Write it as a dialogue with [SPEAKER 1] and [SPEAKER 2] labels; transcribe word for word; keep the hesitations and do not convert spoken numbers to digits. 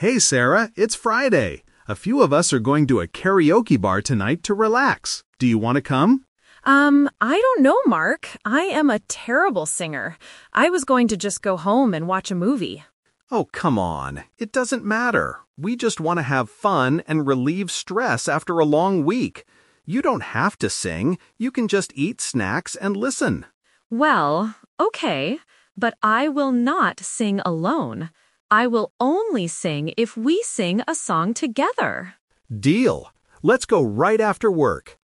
[SPEAKER 1] Hey, Sarah, it's Friday. A few of us are going to a karaoke bar tonight to relax. Do you want to come?
[SPEAKER 2] Um, I don't know, Mark. I am a terrible singer. I was going to just go home and watch a movie.
[SPEAKER 1] Oh, come on. It doesn't matter. We just want to have fun and relieve stress after a long week. You don't have to sing. You can just eat snacks and listen.
[SPEAKER 2] Well, okay, but I will not sing alone. I will only sing if we sing a song together.
[SPEAKER 1] Deal. Let's go right after work.